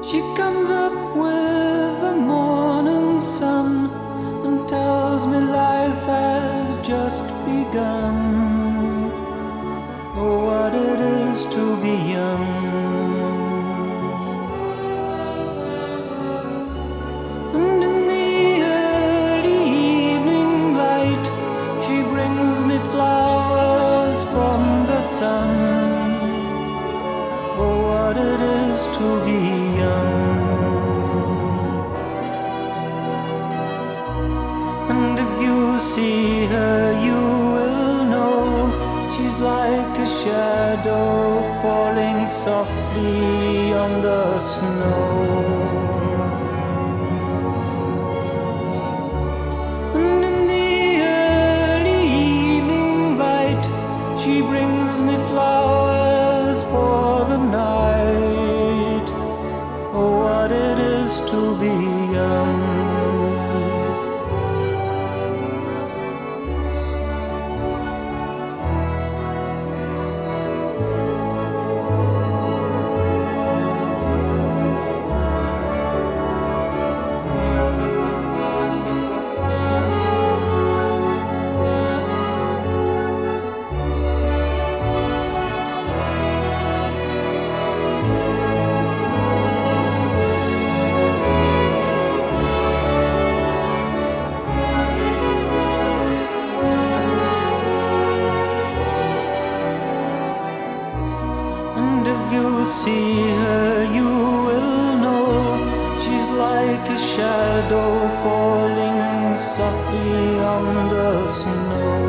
She comes up with the morning sun and tells me life has just begun. Oh, what it is to be young. And in the early evening light, she brings me flowers from the sun. Oh, what it is to be young. And if you see her, you will know she's like a shadow falling softly on the snow. And in the early evening light, she brings me flowers for the night. Oh, what it is to be young. And if you see her, you will know she's like a shadow falling softly on the snow.